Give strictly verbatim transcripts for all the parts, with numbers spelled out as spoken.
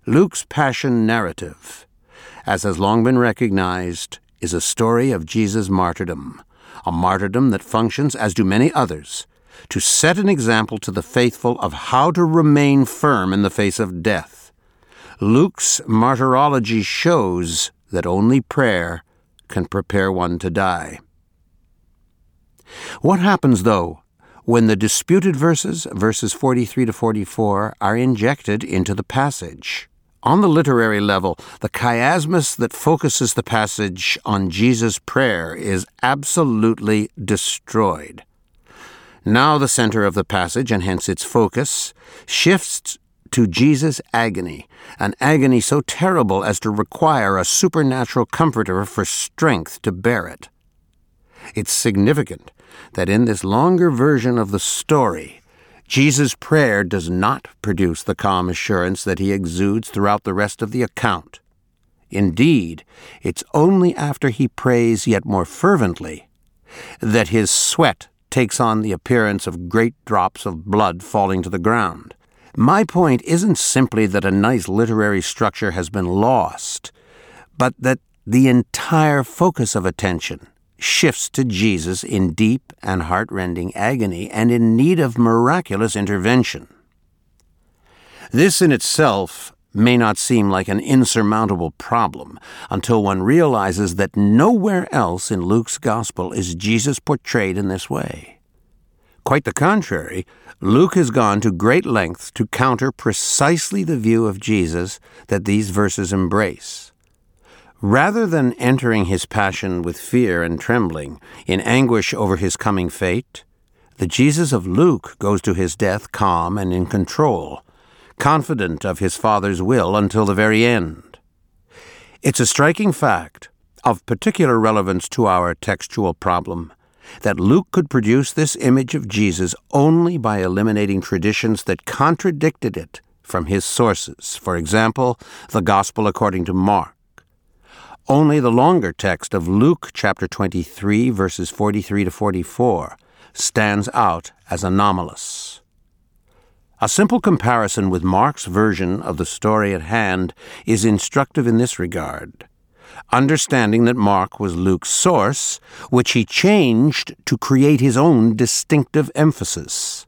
Luke's passion narrative, as has long been recognized, is a story of Jesus' martyrdom, a martyrdom that functions, as do many others, to set an example to the faithful of how to remain firm in the face of death. Luke's martyrology shows that only prayer can prepare one to die. What happens, though, when the disputed verses, verses forty-three to forty-four, are injected into the passage? On the literary level, the chiasmus that focuses the passage on Jesus' prayer is absolutely destroyed. Now the center of the passage, and hence its focus, shifts to Jesus' agony, an agony so terrible as to require a supernatural comforter for strength to bear it. It's significant that in this longer version of the story, Jesus' prayer does not produce the calm assurance that he exudes throughout the rest of the account. Indeed, it's only after he prays yet more fervently that his sweat takes on the appearance of great drops of blood falling to the ground. My point isn't simply that a nice literary structure has been lost, but that the entire focus of attention shifts to Jesus in deep and heart-rending agony and in need of miraculous intervention. This in itself may not seem like an insurmountable problem until one realizes that nowhere else in Luke's gospel is Jesus portrayed in this way. Quite the contrary, Luke has gone to great lengths to counter precisely the view of Jesus that these verses embrace. Rather than entering his passion with fear and trembling, in anguish over his coming fate, the Jesus of Luke goes to his death calm and in control, confident of his Father's will until the very end. It's a striking fact, of particular relevance to our textual problem, that Luke could produce this image of Jesus only by eliminating traditions that contradicted it from his sources, for example, the Gospel according to Mark. Only the longer text of Luke chapter twenty-three, verses forty-three to forty-four, stands out as anomalous. A simple comparison with Mark's version of the story at hand is instructive in this regard. Understanding that Mark was Luke's source, which he changed to create his own distinctive emphasis.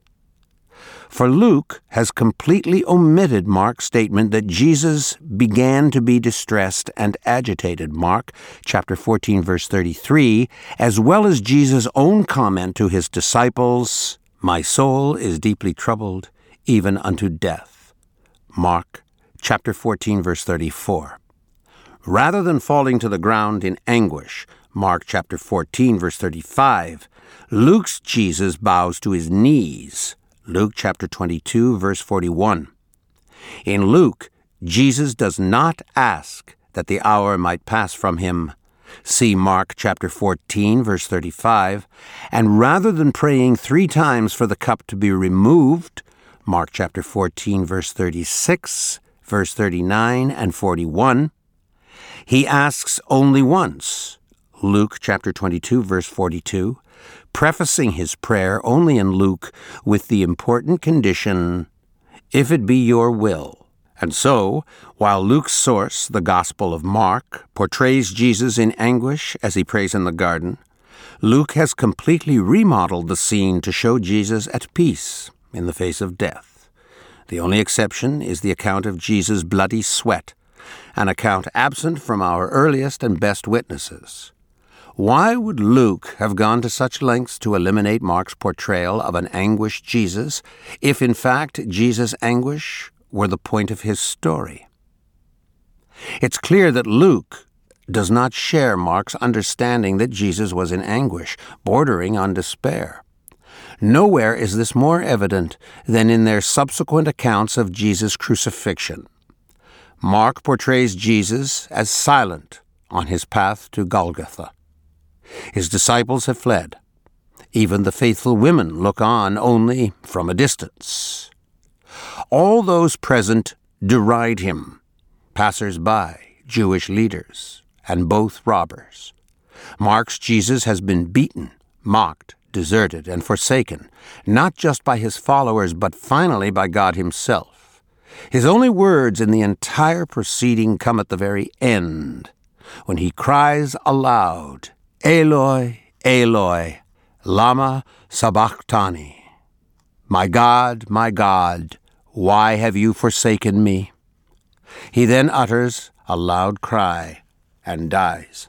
For Luke has completely omitted Mark's statement that Jesus began to be distressed and agitated, Mark chapter fourteen, verse thirty-three, as well as Jesus' own comment to his disciples, "My soul is deeply troubled, even unto death," Mark chapter fourteen, verse thirty-four. Rather than falling to the ground in anguish, Mark chapter fourteen, verse thirty-five, Luke's Jesus bows to his knees, Luke chapter twenty-two, verse forty-one. In Luke, Jesus does not ask that the hour might pass from him, see Mark chapter fourteen, verse thirty-five, and rather than praying three times for the cup to be removed, Mark chapter fourteen, verse thirty-six, verse thirty-nine, and forty-one, he asks only once, Luke chapter twenty-two, verse forty-two, prefacing his prayer only in Luke with the important condition, "If it be your will." And so, while Luke's source, the Gospel of Mark, portrays Jesus in anguish as he prays in the garden, Luke has completely remodeled the scene to show Jesus at peace in the face of death. The only exception is the account of Jesus' bloody sweat, an account absent from our earliest and best witnesses. Why would Luke have gone to such lengths to eliminate Mark's portrayal of an anguished Jesus, if in fact Jesus' anguish were the point of his story? It's clear that Luke does not share Mark's understanding that Jesus was in anguish, bordering on despair. Nowhere is this more evident than in their subsequent accounts of Jesus' crucifixion. Mark portrays Jesus as silent on his path to Golgotha. His disciples have fled. Even the faithful women look on only from a distance. All those present deride him, passers-by, Jewish leaders, and both robbers. Mark's Jesus has been beaten, mocked, deserted, and forsaken, not just by his followers, but finally by God himself. His only words in the entire proceeding come at the very end, when he cries aloud, Eloi, Eloi, lama sabachthani. My God, my God, why have you forsaken me? He then utters a loud cry and dies.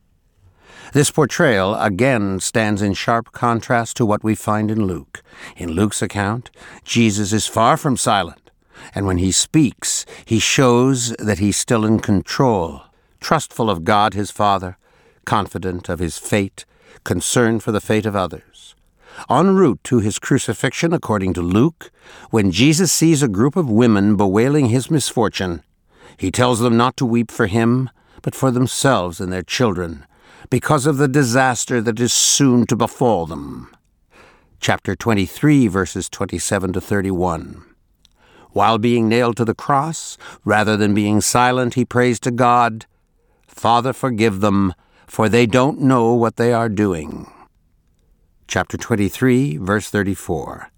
This portrayal again stands in sharp contrast to what we find in Luke. In Luke's account, Jesus is far from silent, and when he speaks, he shows that he's still in control, trustful of God his Father, confident of his fate, concerned for the fate of others. En route to his crucifixion, according to Luke, when Jesus sees a group of women bewailing his misfortune, he tells them not to weep for him, but for themselves and their children, because of the disaster that is soon to befall them. Chapter twenty-three, verses twenty-seven to thirty-one. While being nailed to the cross, rather than being silent, he prays to God, Father, forgive them, for they don't know what they are doing. Chapter twenty-three, verse thirty-four.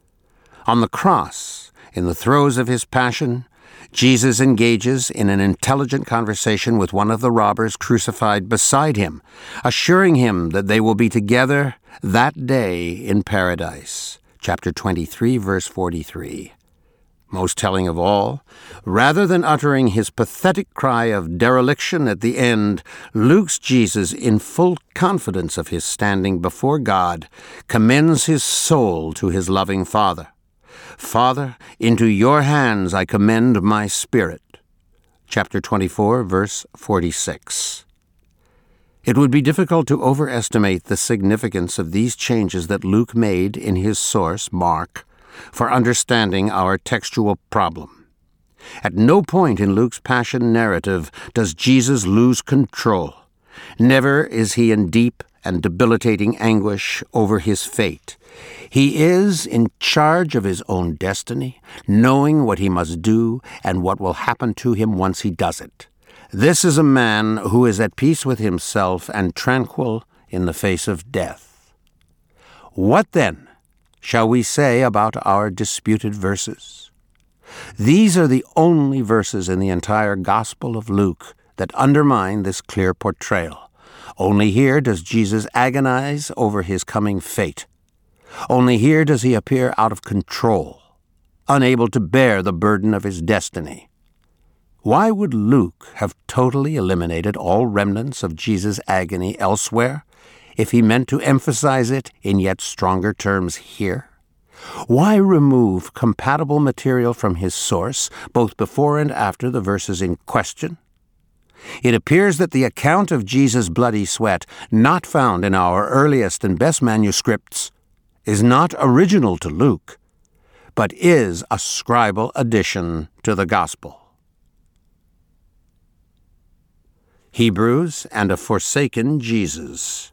On the cross, in the throes of his passion, Jesus engages in an intelligent conversation with one of the robbers crucified beside him, assuring him that they will be together that day in paradise. Chapter twenty-three, verse forty-three. Most telling of all, rather than uttering his pathetic cry of dereliction at the end, Luke's Jesus, in full confidence of his standing before God, commends his soul to his loving Father. Father, into your hands I commend my spirit. Chapter twenty-four, verse forty-six. It would be difficult to overestimate the significance of these changes that Luke made in his source, Mark, for understanding our textual problem. At no point in Luke's passion narrative does Jesus lose control. Never is he in deep and debilitating anguish over his fate. He is in charge of his own destiny, knowing what he must do and what will happen to him once he does it. This is a man who is at peace with himself and tranquil in the face of death. What then shall we say about our disputed verses? These are the only verses in the entire Gospel of Luke that undermine this clear portrayal. Only here does Jesus agonize over his coming fate. Only here does he appear out of control, unable to bear the burden of his destiny. Why would Luke have totally eliminated all remnants of Jesus' agony elsewhere, if he meant to emphasize it in yet stronger terms here? Why remove compatible material from his source, both before and after the verses in question? It appears that the account of Jesus' bloody sweat, not found in our earliest and best manuscripts, is not original to Luke, but is a scribal addition to the Gospel. Hebrews and a forsaken Jesus.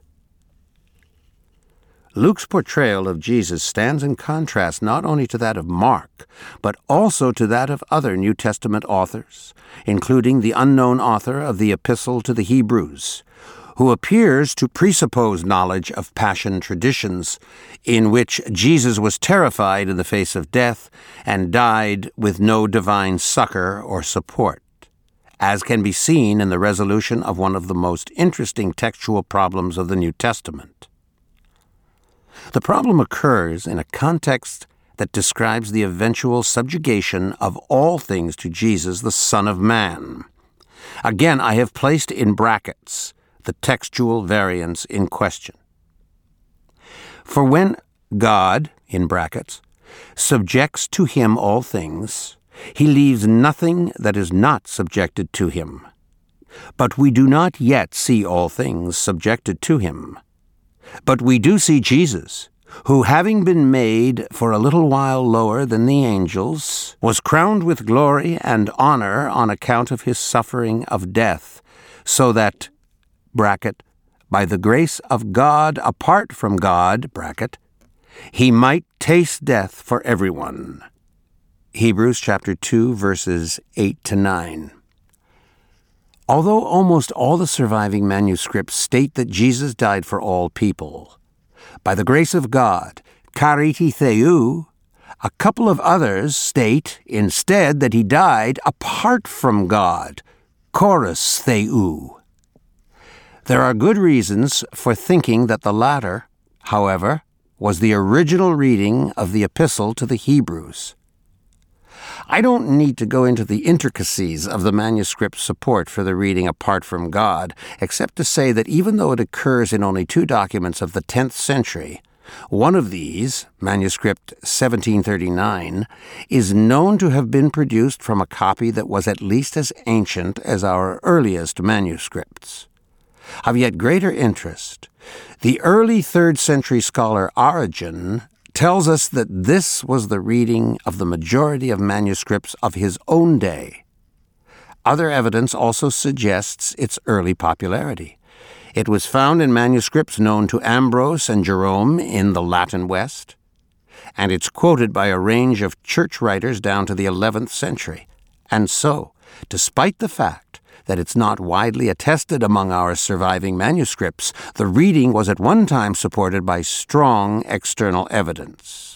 Luke's portrayal of Jesus stands in contrast not only to that of Mark, but also to that of other New Testament authors, including the unknown author of the Epistle to the Hebrews, who appears to presuppose knowledge of passion traditions in which Jesus was terrified in the face of death and died with no divine succor or support, as can be seen in the resolution of one of the most interesting textual problems of the New Testament. The problem occurs in a context that describes the eventual subjugation of all things to Jesus, the Son of Man. Again, I have placed in brackets the textual variants in question. For when God, in brackets, subjects to him all things, he leaves nothing that is not subjected to him. But we do not yet see all things subjected to him. But we do see Jesus, who, having been made for a little while lower than the angels, was crowned with glory and honor on account of his suffering of death, so that, bracket, by the grace of God apart from God, bracket, he might taste death for everyone. Hebrews chapter two, verses eight to nine. Although almost all the surviving manuscripts state that Jesus died for all people, by the grace of God, kariti theou, A couple of others state instead that he died apart from God, chorus theou. There are good reasons for thinking that the latter, however, was the original reading of the epistle to the Hebrews. I don't need to go into the intricacies of the manuscript's support for the reading apart from God, except to say that even though it occurs in only two documents of the tenth century, one of these, manuscript seventeen thirty-nine, is known to have been produced from a copy that was at least as ancient as our earliest manuscripts. Of yet greater interest, the early third century scholar Origen tells us that this was the reading of the majority of manuscripts of his own day. Other evidence also suggests its early popularity. It was found in manuscripts known to Ambrose and Jerome in the Latin West, and it's quoted by a range of church writers down to the eleventh century. And so, despite the fact that it's not widely attested among our surviving manuscripts, the reading was at one time supported by strong external evidence.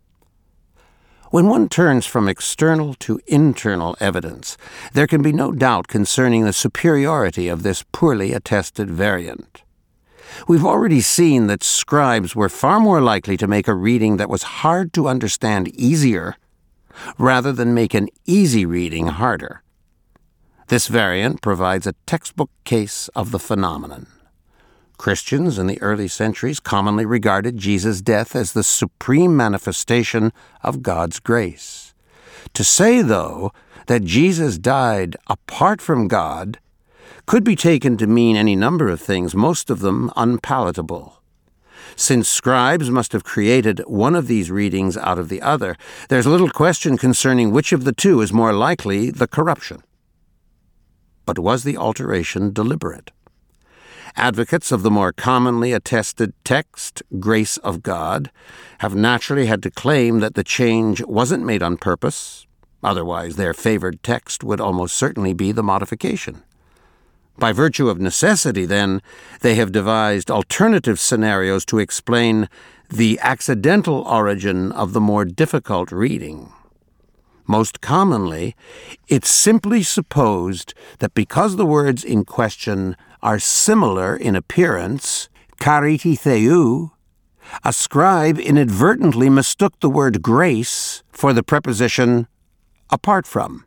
When one turns from external to internal evidence, there can be no doubt concerning the superiority of this poorly attested variant. We've already seen that scribes were far more likely to make a reading that was hard to understand easier, rather than make an easy reading harder. This variant provides a textbook case of the phenomenon. Christians in the early centuries commonly regarded Jesus' death as the supreme manifestation of God's grace. To say, though, that Jesus died apart from God could be taken to mean any number of things, most of them unpalatable. Since scribes must have created one of these readings out of the other, there's little question concerning which of the two is more likely the corruption. But was the alteration deliberate? Advocates of the more commonly attested text, grace of God, have naturally had to claim that the change wasn't made on purpose, otherwise their favored text would almost certainly be the modification. By virtue of necessity, then, they have devised alternative scenarios to explain the accidental origin of the more difficult reading. Most commonly, it's simply supposed that because the words in question are similar in appearance, kariti theou, a scribe inadvertently mistook the word grace for the preposition apart from.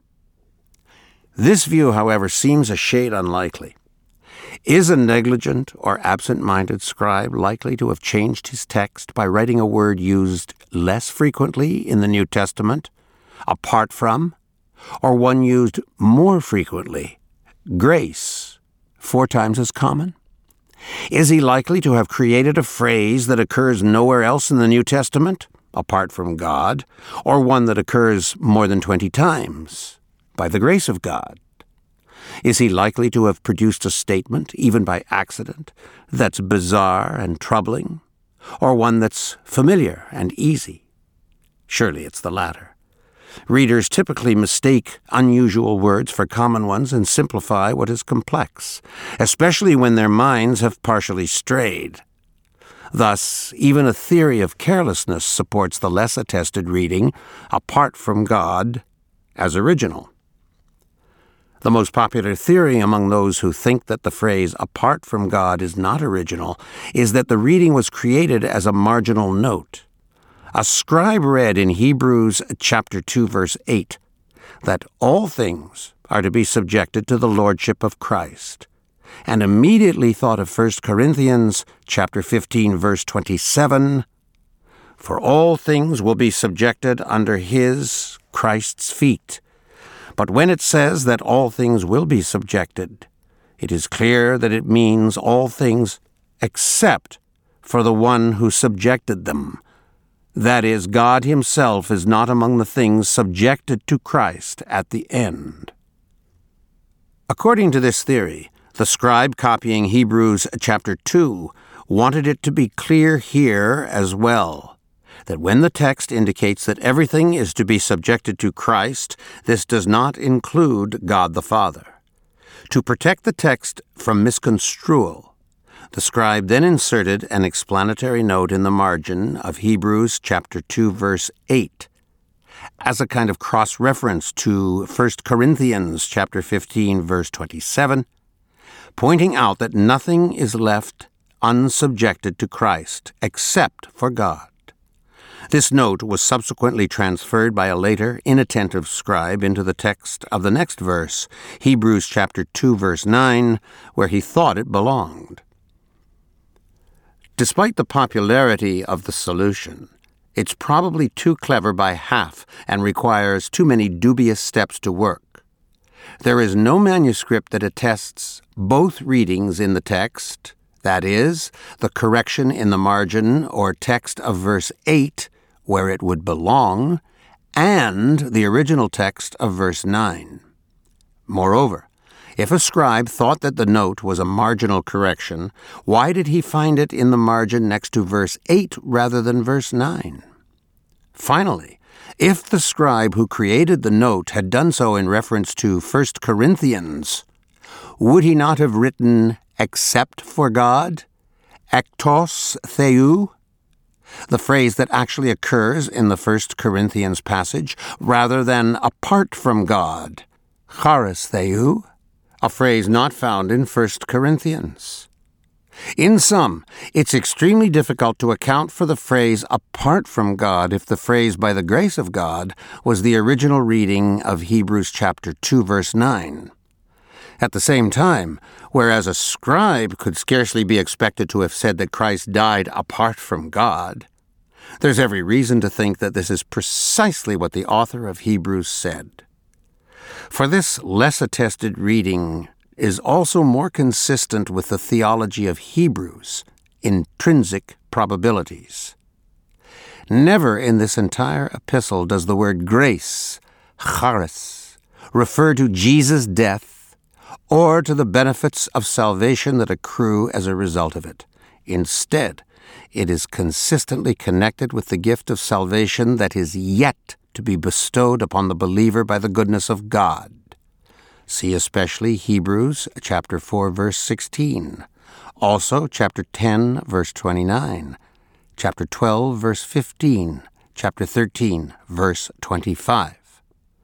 This view, however, seems a shade unlikely. Is a negligent or absent-minded scribe likely to have changed his text by writing a word used less frequently in the New Testament, apart from, or one used more frequently, grace, four times as common? Is he likely to have created a phrase that occurs nowhere else in the New Testament, apart from God, or one that occurs more than twenty times, by the grace of God? Is he likely to have produced a statement, even by accident, that's bizarre and troubling, or one that's familiar and easy? Surely it's the latter. Readers typically mistake unusual words for common ones and simplify what is complex, especially when their minds have partially strayed. Thus, even a theory of carelessness supports the less attested reading, apart from God, as original. The most popular theory among those who think that the phrase apart from God is not original is that the reading was created as a marginal note. A scribe read in Hebrews chapter two, verse eight, that all things are to be subjected to the lordship of Christ, and immediately thought of First Corinthians chapter fifteen, verse twenty-seven, for all things will be subjected under his, Christ's feet. But when it says that all things will be subjected, it is clear that it means all things except for the one who subjected them. That is, God himself is not among the things subjected to Christ at the end. According to this theory, the scribe copying Hebrews chapter two wanted it to be clear here as well, that when the text indicates that everything is to be subjected to Christ, this does not include God the Father. To protect the text from misconstrual, the scribe then inserted an explanatory note in the margin of Hebrews chapter two, verse eight, as a kind of cross-reference to First Corinthians chapter fifteen, verse twenty-seven, pointing out that nothing is left unsubjected to Christ except for God. This note was subsequently transferred by a later, inattentive scribe into the text of the next verse, Hebrews chapter two, verse nine, where he thought it belonged. Despite the popularity of the solution, it's probably too clever by half and requires too many dubious steps to work. There is no manuscript that attests both readings in the text, that is, the correction in the margin or text of verse eight, where it would belong, and the original text of verse nine. Moreover, if a scribe thought that the note was a marginal correction, why did he find it in the margin next to verse eight rather than verse nine? Finally, if the scribe who created the note had done so in reference to First Corinthians, would he not have written except for God, ektos theou, the phrase that actually occurs in the First Corinthians passage, rather than apart from God, charis theou, a phrase not found in First Corinthians? In sum, it's extremely difficult to account for the phrase apart from God if the phrase by the grace of God was the original reading of Hebrews chapter two, verse nine. At the same time, whereas a scribe could scarcely be expected to have said that Christ died apart from God, there's every reason to think that this is precisely what the author of Hebrews said. For this less attested reading is also more consistent with the theology of Hebrews, intrinsic probabilities. Never in this entire epistle does the word grace, charis, refer to Jesus' death or to the benefits of salvation that accrue as a result of it. Instead, it is consistently connected with the gift of salvation that is yet to be bestowed upon the believer by the goodness of God. See especially Hebrews chapter four, verse sixteen, also chapter ten, verse twenty-nine, chapter twelve, verse fifteen, chapter thirteen, verse twenty-five.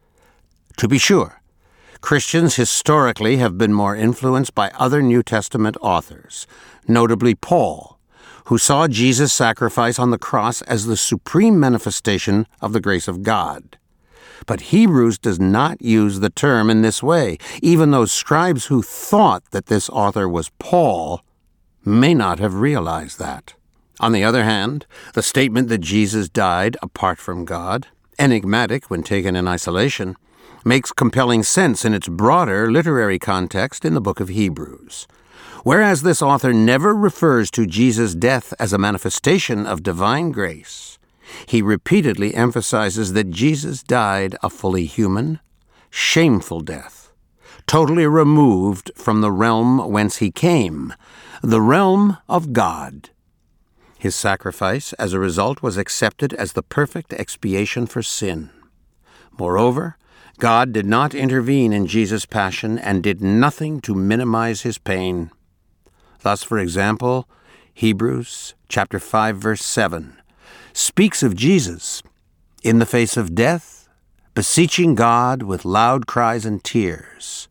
To be sure, Christians historically have been more influenced by other New Testament authors, notably Paul, who saw Jesus' sacrifice on the cross as the supreme manifestation of the grace of God. But Hebrews does not use the term in this way, even though scribes who thought that this author was Paul may not have realized that. On the other hand, the statement that Jesus died apart from God, enigmatic when taken in isolation, makes compelling sense in its broader literary context in the book of Hebrews. Whereas this author never refers to Jesus' death as a manifestation of divine grace, he repeatedly emphasizes that Jesus died a fully human, shameful death, totally removed from the realm whence he came, the realm of God. His sacrifice, as a result, was accepted as the perfect expiation for sin. Moreover, God did not intervene in Jesus' passion and did nothing to minimize his pain. Thus, for example, Hebrews chapter five, verse seven, speaks of Jesus in the face of death, beseeching God with loud cries and tears.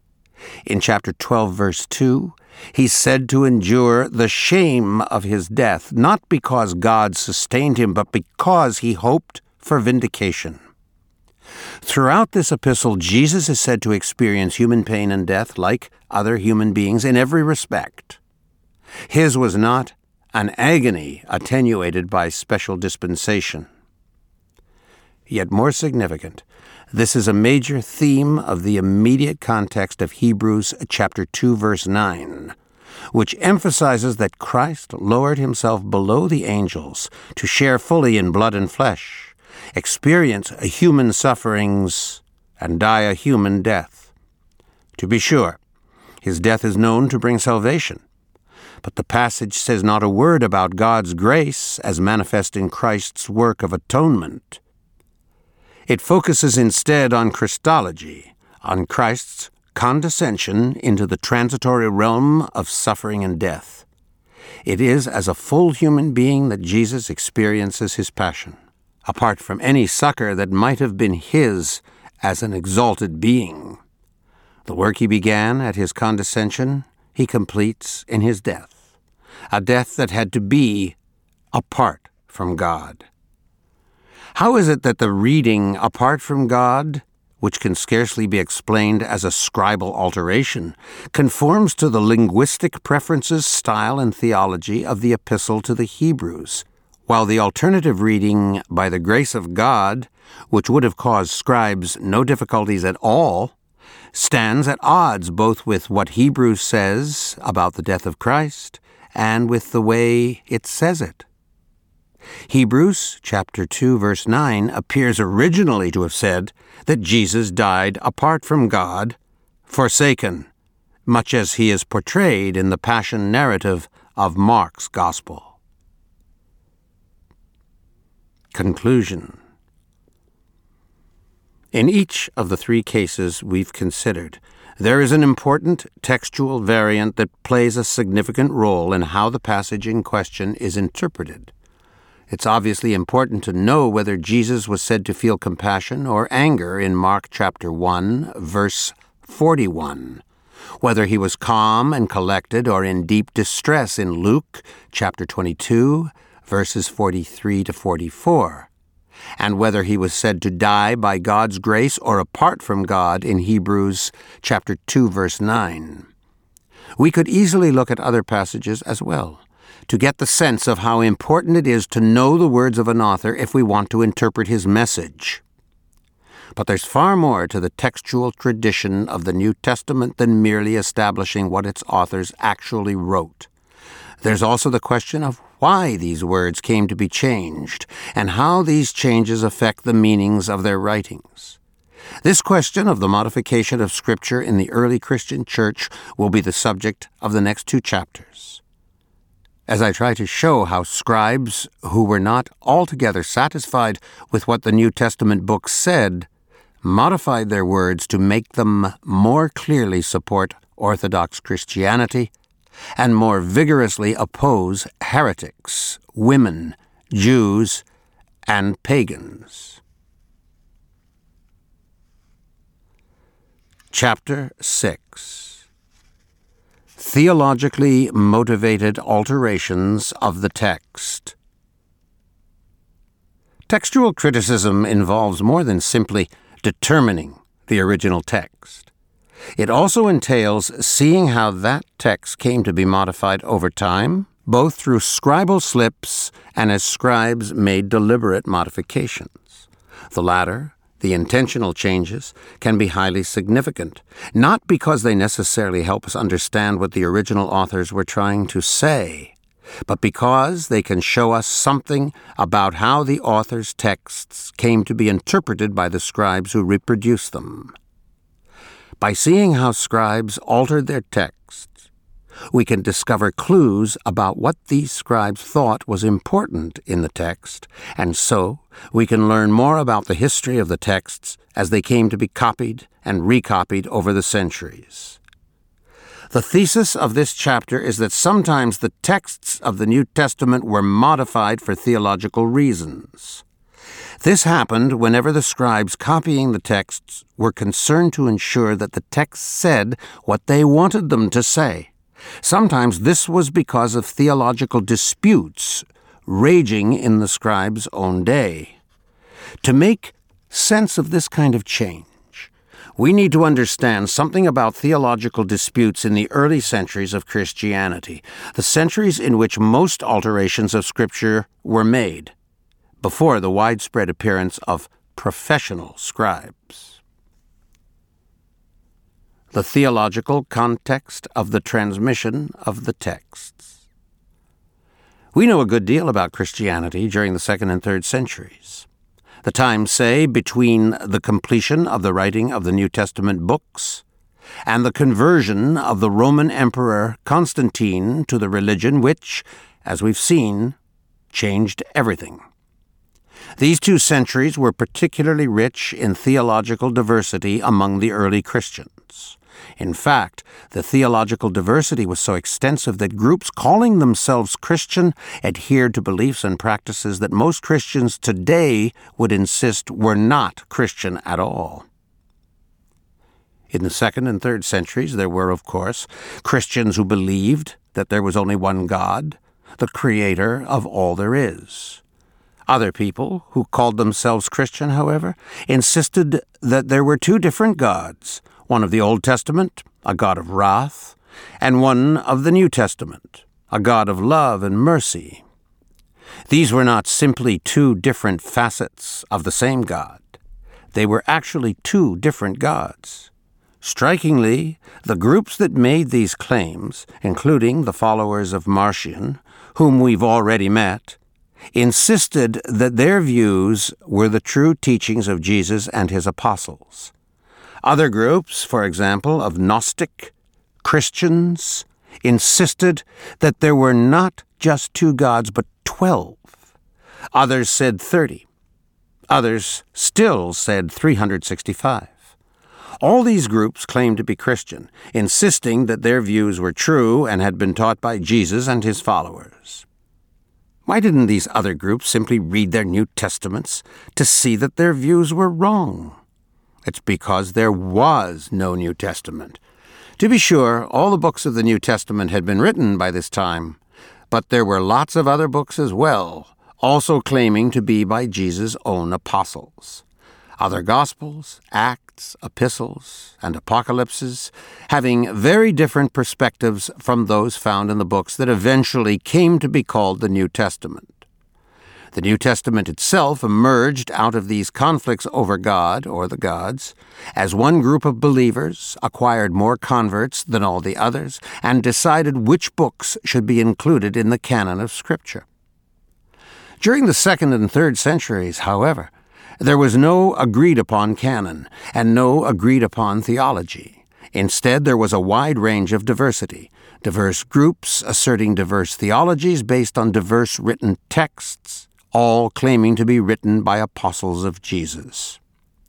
In chapter twelve, verse two, he's said to endure the shame of his death, not because God sustained him, but because he hoped for vindication. Throughout this epistle, Jesus is said to experience human pain and death like other human beings in every respect. His was not an agony attenuated by special dispensation. Yet more significant, this is a major theme of the immediate context of Hebrews chapter two, verse nine, which emphasizes that Christ lowered himself below the angels to share fully in blood and flesh, experience human sufferings, and die a human death. To be sure, his death is known to bring salvation, but the passage says not a word about God's grace as manifest in Christ's work of atonement. It focuses instead on Christology, on Christ's condescension into the transitory realm of suffering and death. It is as a full human being that Jesus experiences his passion. apart from any succor that might have been his as an exalted being. The work he began at his condescension, he completes in his death, a death that had to be apart from God. How is it that the reading apart from God, which can scarcely be explained as a scribal alteration, conforms to the linguistic preferences, style, and theology of the Epistle to the Hebrews, while the alternative reading by the grace of God, which would have caused scribes no difficulties at all, stands at odds both with what Hebrews says about the death of Christ and with the way it says it? Hebrews chapter two verse nine appears originally to have said that Jesus died apart from God, forsaken, much as he is portrayed in the Passion narrative of Mark's Gospel. Conclusion. In each of the three cases we've considered, there is an important textual variant that plays a significant role in how the passage in question is interpreted. It's obviously important to know whether Jesus was said to feel compassion or anger in Mark chapter one, verse forty-one, whether he was calm and collected or in deep distress in Luke chapter twenty-two, verses forty-three to forty-four, and whether he was said to die by God's grace or apart from God in Hebrews chapter two, verse nine. We could easily look at other passages as well, to get the sense of how important it is to know the words of an author if we want to interpret his message. But there's far more to the textual tradition of the New Testament than merely establishing what its authors actually wrote. There's also the question of why these words came to be changed and how these changes affect the meanings of their writings. This question of the modification of Scripture in the early Christian church will be the subject of the next two chapters, as I try to show how scribes who were not altogether satisfied with what the New Testament books said modified their words to make them more clearly support Orthodox Christianity and more vigorously oppose heretics, women, Jews, and pagans. Chapter six. Theologically motivated alterations of the text. Textual criticism involves more than simply determining the original text. It also entails seeing how that text came to be modified over time, both through scribal slips and as scribes made deliberate modifications. The latter, the intentional changes, can be highly significant, not because they necessarily help us understand what the original authors were trying to say, but because they can show us something about how the author's texts came to be interpreted by the scribes who reproduced them. By seeing how scribes altered their texts, we can discover clues about what these scribes thought was important in the text, and so we can learn more about the history of the texts as they came to be copied and recopied over the centuries. The thesis of this chapter is that sometimes the texts of the New Testament were modified for theological reasons. This happened whenever the scribes copying the texts were concerned to ensure that the text said what they wanted them to say. Sometimes this was because of theological disputes raging in the scribes' own day. To make sense of this kind of change, we need to understand something about theological disputes in the early centuries of Christianity, the centuries in which most alterations of Scripture were made, before the widespread appearance of professional scribes. The theological context of the transmission of the texts. We know a good deal about Christianity during the second and third centuries. The times say between the completion of the writing of the New Testament books and the conversion of the Roman Emperor Constantine to the religion which, as we've seen, changed everything. These two centuries were particularly rich in theological diversity among the early Christians. In fact, the theological diversity was so extensive that groups calling themselves Christian adhered to beliefs and practices that most Christians today would insist were not Christian at all. In the second and third centuries, there were, of course, Christians who believed that there was only one God, the creator of all there is. Other people, who called themselves Christian, however, insisted that there were two different gods, one of the Old Testament, a God of wrath, and one of the New Testament, a God of love and mercy. These were not simply two different facets of the same God. They were actually two different gods. Strikingly, the groups that made these claims, including the followers of Marcion, whom we've already met, insisted that their views were the true teachings of Jesus and his apostles. Other groups, for example, of Gnostic Christians, insisted that there were not just two gods, but twelve. Others said thirty. Others still said three hundred sixty-five. All these groups claimed to be Christian, insisting that their views were true and had been taught by Jesus and his followers. Why didn't these other groups simply read their New Testaments to see that their views were wrong? It's because there was no New Testament. To be sure, all the books of the New Testament had been written by this time, but there were lots of other books as well, also claiming to be by Jesus' own apostles. Other Gospels, Acts, Epistles, and Apocalypses, having very different perspectives from those found in the books that eventually came to be called the New Testament. The New Testament itself emerged out of these conflicts over God, or the gods, as one group of believers acquired more converts than all the others and decided which books should be included in the canon of Scripture. During the second and third centuries, however, there was no agreed-upon canon and no agreed-upon theology. Instead, there was a wide range of diversity, diverse groups asserting diverse theologies based on diverse written texts, all claiming to be written by apostles of Jesus.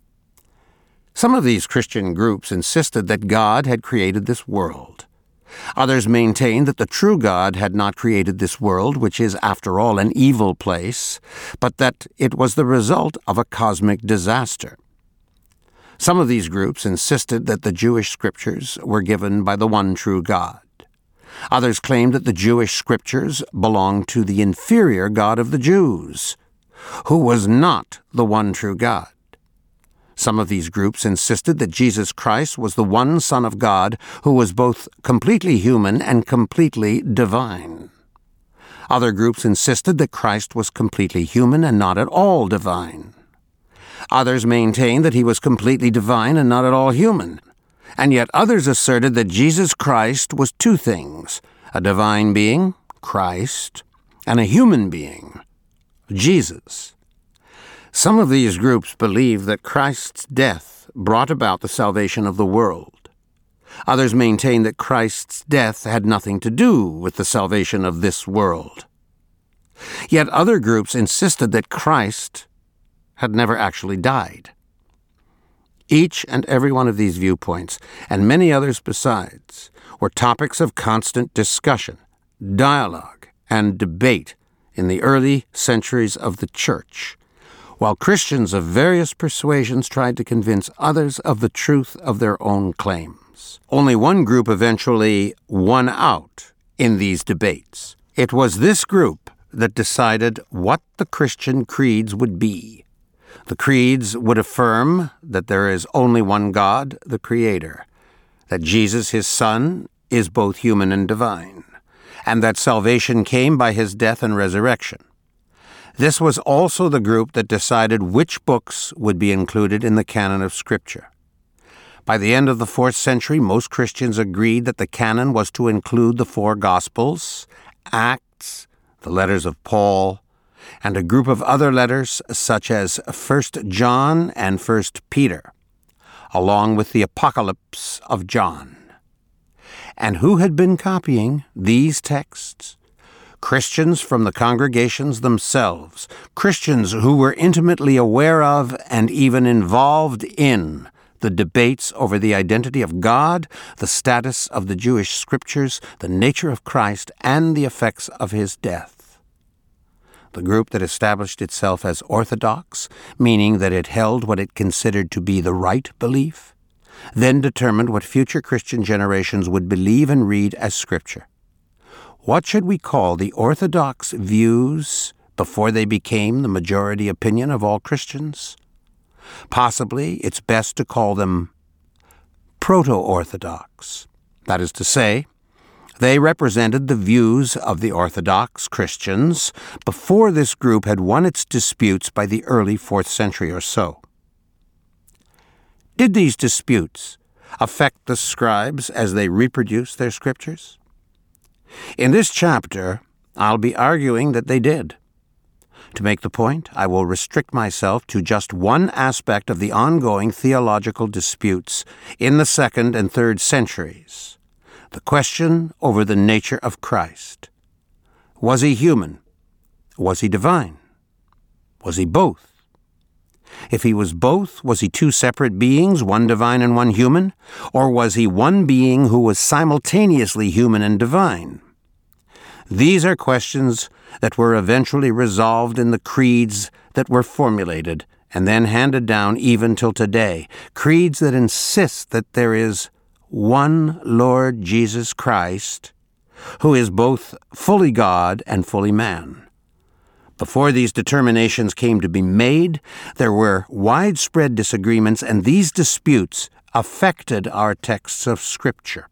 Some of these Christian groups insisted that God had created this world. Others maintained that the true God had not created this world, which is, after all, an evil place, but that it was the result of a cosmic disaster. Some of these groups insisted that the Jewish scriptures were given by the one true God. Others claimed that the Jewish scriptures belonged to the inferior God of the Jews, who was not the one true God. Some of these groups insisted that Jesus Christ was the one Son of God who was both completely human and completely divine. Other groups insisted that Christ was completely human and not at all divine. Others maintained that he was completely divine and not at all human. And yet others asserted that Jesus Christ was two things, a divine being, Christ, and a human being, Jesus. Some of these groups believed that Christ's death brought about the salvation of the world. Others maintained that Christ's death had nothing to do with the salvation of this world. Yet other groups insisted that Christ had never actually died. Each and every one of these viewpoints, and many others besides, were topics of constant discussion, dialogue, and debate in the early centuries of the Church, while Christians of various persuasions tried to convince others of the truth of their own claims. Only one group eventually won out in these debates. It was this group that decided what the Christian creeds would be. The creeds would affirm that there is only one God, the Creator, that Jesus, his Son, is both human and divine, and that salvation came by his death and resurrection. This was also the group that decided which books would be included in the canon of Scripture. By the end of the fourth century, most Christians agreed that the canon was to include the four Gospels, Acts, the letters of Paul, and a group of other letters such as First John and First Peter, along with the Apocalypse of John. And who had been copying these texts? Christians from the congregations themselves, Christians who were intimately aware of and even involved in the debates over the identity of God, the status of the Jewish scriptures, the nature of Christ, and the effects of his death. The group that established itself as Orthodox, meaning that it held what it considered to be the right belief, then determined what future Christian generations would believe and read as Scripture. What should we call the Orthodox views before they became the majority opinion of all Christians? Possibly it's best to call them proto-Orthodox. That is to say, they represented the views of the Orthodox Christians before this group had won its disputes by the early fourth century or so. Did these disputes affect the scribes as they reproduced their scriptures? In this chapter, I'll be arguing that they did. To make the point, I will restrict myself to just one aspect of the ongoing theological disputes in the second and third centuries, the question over the nature of Christ. Was he human? Was he divine? Was he both? If he was both, was he two separate beings, one divine and one human? Or was he one being who was simultaneously human and divine? These are questions that were eventually resolved in the creeds that were formulated and then handed down even till today, creeds that insist that there is one Lord Jesus Christ, who is both fully God and fully man. Before these determinations came to be made, there were widespread disagreements, and these disputes affected our texts of Scripture.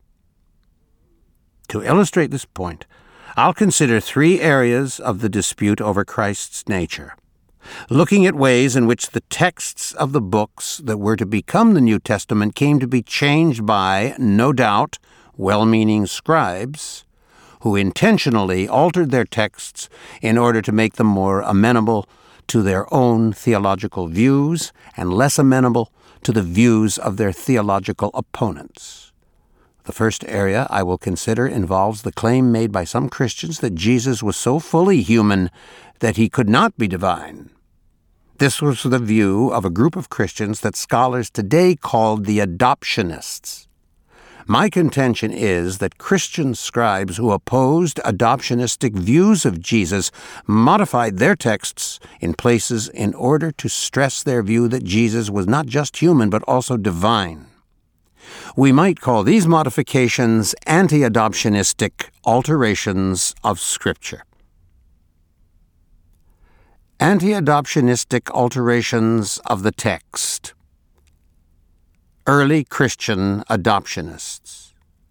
To illustrate this point, I'll consider three areas of the dispute over Christ's nature, looking at ways in which the texts of the books that were to become the New Testament came to be changed by, no doubt, well-meaning scribes, who intentionally altered their texts in order to make them more amenable to their own theological views and less amenable to the views of their theological opponents. The first area I will consider involves the claim made by some Christians that Jesus was so fully human that he could not be divine. This was the view of a group of Christians that scholars today call the adoptionists. My contention is that Christian scribes who opposed adoptionistic views of Jesus modified their texts in places in order to stress their view that Jesus was not just human but also divine. We might call these modifications anti-adoptionistic alterations of Scripture. Anti-adoptionistic alterations of the text. Early Christian adoptionists.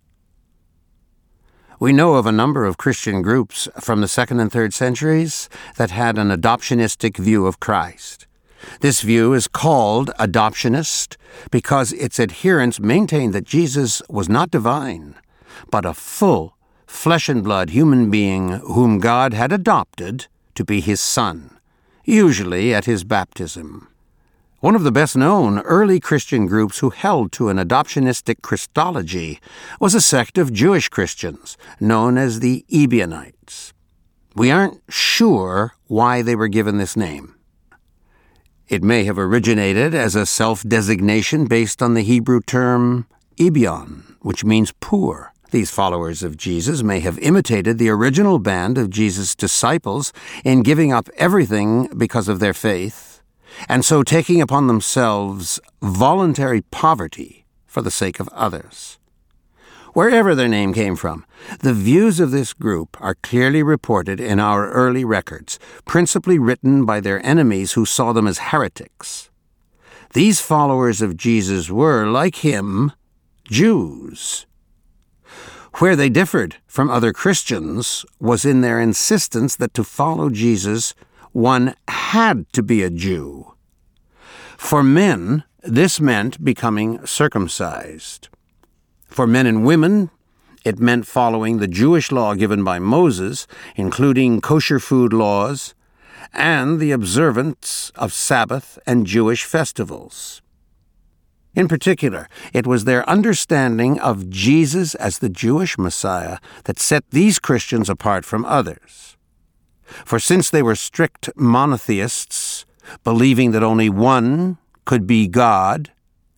We know of a number of Christian groups from the second and third centuries that had an adoptionistic view of Christ. This view is called adoptionist because its adherents maintained that Jesus was not divine, but a full, flesh-and-blood human being whom God had adopted to be his son, usually at his baptism. One of the best-known early Christian groups who held to an adoptionistic Christology was a sect of Jewish Christians known as the Ebionites. We aren't sure why they were given this name. It may have originated as a self-designation based on the Hebrew term Ebion, which means poor. These followers of Jesus may have imitated the original band of Jesus' disciples in giving up everything because of their faith, and so taking upon themselves voluntary poverty for the sake of others. Wherever their name came from, the views of this group are clearly reported in our early records, principally written by their enemies who saw them as heretics. These followers of Jesus were, like him, Jews. Where they differed from other Christians was in their insistence that to follow Jesus, one had to be a Jew. For men, this meant becoming circumcised. For men and women, it meant following the Jewish law given by Moses, including kosher food laws, and the observance of Sabbath and Jewish festivals. In particular, it was their understanding of Jesus as the Jewish Messiah that set these Christians apart from others. For since they were strict monotheists, believing that only one could be God,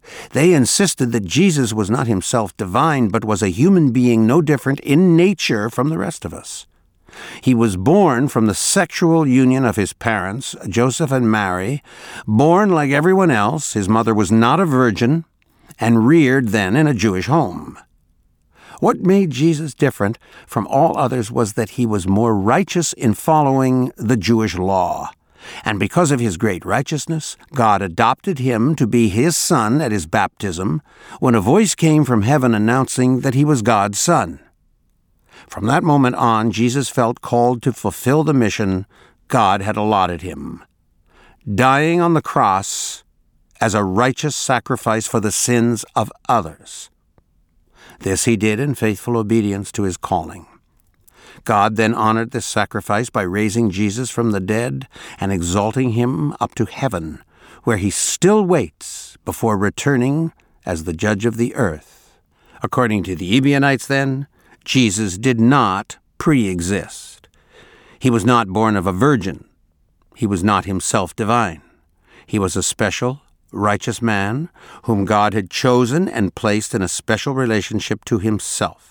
They insisted that Jesus was not himself divine, but was a human being no different in nature from the rest of us. He was born from the sexual union of his parents, Joseph and Mary, born like everyone else. His mother was not a virgin, and reared then in a Jewish home. What made Jesus different from all others was that he was more righteous in following the Jewish law. And because of his great righteousness, God adopted him to be his son at his baptism, when a voice came from heaven announcing that he was God's son. From that moment on, Jesus felt called to fulfill the mission God had allotted him, dying on the cross as a righteous sacrifice for the sins of others. This he did in faithful obedience to his calling. God then honored this sacrifice by raising Jesus from the dead and exalting him up to heaven, where he still waits before returning as the judge of the earth. According to the Ebionites, then, Jesus did not pre-exist. He was not born of a virgin. He was not himself divine. He was a special, righteous man whom God had chosen and placed in a special relationship to himself.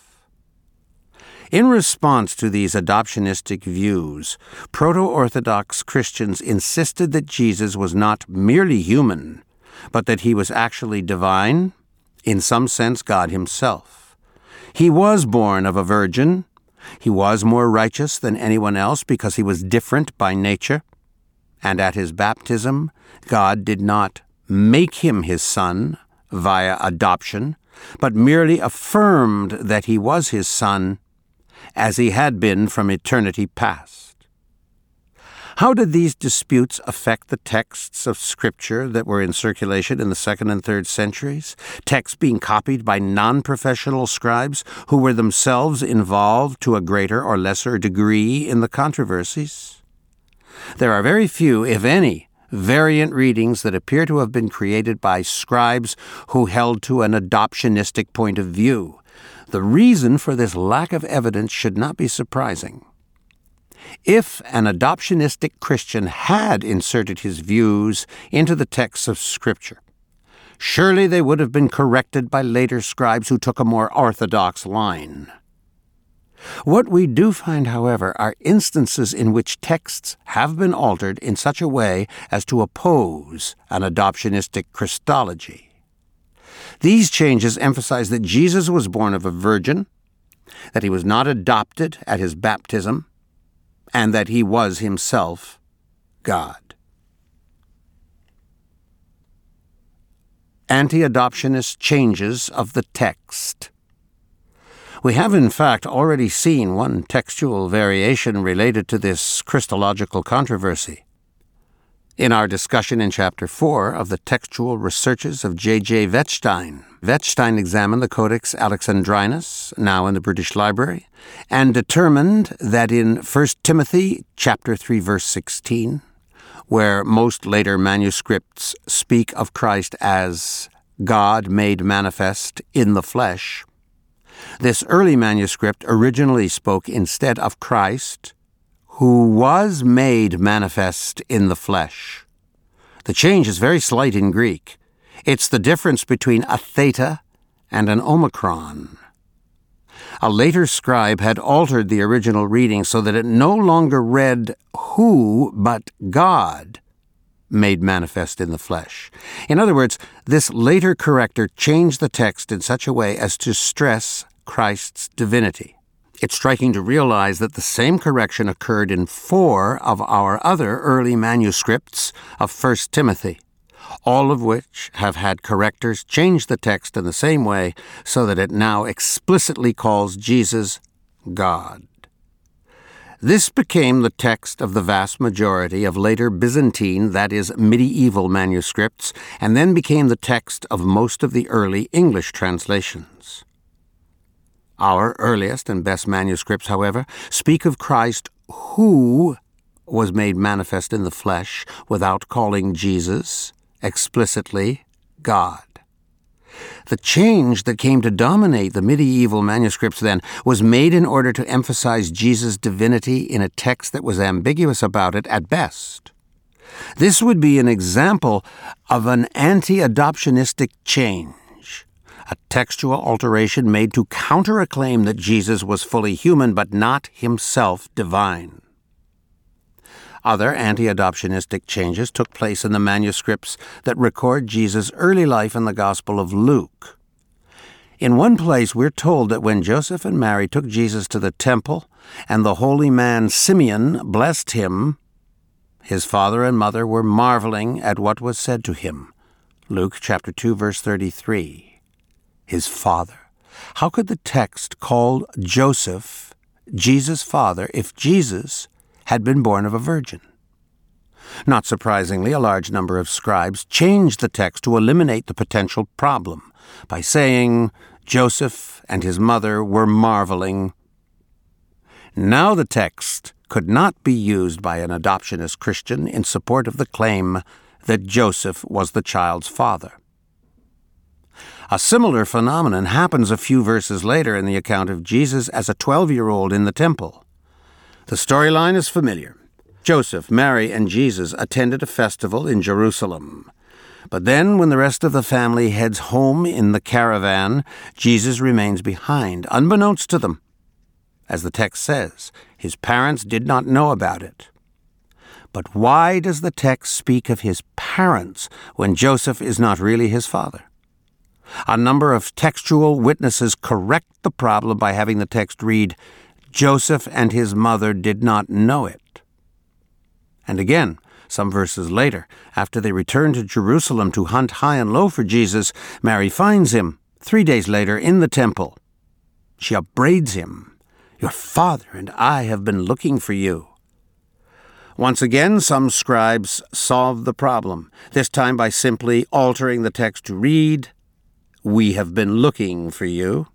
In response to these adoptionistic views, proto-Orthodox Christians insisted that Jesus was not merely human, but that he was actually divine, in some sense God himself. He was born of a virgin. He was more righteous than anyone else because he was different by nature. And at his baptism, God did not make him his son via adoption, but merely affirmed that he was his son as he had been from eternity past. How did these disputes affect the texts of Scripture that were in circulation in the second and third centuries, texts being copied by non-professional scribes who were themselves involved to a greater or lesser degree in the controversies? There are very few, if any, variant readings that appear to have been created by scribes who held to an adoptionistic point of view. The reason for this lack of evidence should not be surprising. If an adoptionistic Christian had inserted his views into the texts of Scripture, surely they would have been corrected by later scribes who took a more orthodox line. What we do find, however, are instances in which texts have been altered in such a way as to oppose an adoptionistic Christology. These changes emphasize that Jesus was born of a virgin, that he was not adopted at his baptism, and that he was himself God. Anti-adoptionist changes of the text. We have, in fact, already seen one textual variation related to this Christological controversy. In our discussion in Chapter four of the Textual Researches of J J Wettstein, Wettstein examined the Codex Alexandrinus, now in the British Library, and determined that in First Timothy chapter three, verse sixteen, where most later manuscripts speak of Christ as God made manifest in the flesh, this early manuscript originally spoke instead of Christ, who was made manifest in the flesh. The change is very slight in Greek. It's the difference between a theta and an omicron. A later scribe had altered the original reading so that it no longer read who, but God made manifest in the flesh. In other words, this later corrector changed the text in such a way as to stress Christ's divinity. It's striking to realize that the same correction occurred in four of our other early manuscripts of First Timothy, all of which have had correctors change the text in the same way so that it now explicitly calls Jesus God. This became the text of the vast majority of later Byzantine, that is, medieval manuscripts, and then became the text of most of the early English translations. Our earliest and best manuscripts, however, speak of Christ who was made manifest in the flesh without calling Jesus explicitly God. The change that came to dominate the medieval manuscripts then was made in order to emphasize Jesus' divinity in a text that was ambiguous about it at best. This would be an example of an anti-adoptionistic change, a textual alteration made to counter a claim that Jesus was fully human but not himself divine. Other anti-adoptionistic changes took place in the manuscripts that record Jesus' early life in the Gospel of Luke. In one place, we're told that when Joseph and Mary took Jesus to the temple and the holy man Simeon blessed him, his father and mother were marveling at what was said to him. Luke chapter two, verse thirty-three. His father. How could the text call Joseph Jesus' father if Jesus had been born of a virgin? Not surprisingly, a large number of scribes changed the text to eliminate the potential problem by saying Joseph and his mother were marveling. Now the text could not be used by an adoptionist Christian in support of the claim that Joseph was the child's father. A similar phenomenon happens a few verses later in the account of Jesus as a twelve-year-old in the temple. The storyline is familiar. Joseph, Mary, and Jesus attended a festival in Jerusalem. But then, when the rest of the family heads home in the caravan, Jesus remains behind, unbeknownst to them. As the text says, his parents did not know about it. But why does the text speak of his parents when Joseph is not really his father? A number of textual witnesses correct the problem by having the text read, Joseph and his mother did not know it. And again, some verses later, after they return to Jerusalem to hunt high and low for Jesus, Mary finds him, three days later, in the temple. She upbraids him. Your father and I have been looking for you. Once again, some scribes solve the problem, this time by simply altering the text to read, We have been looking for you.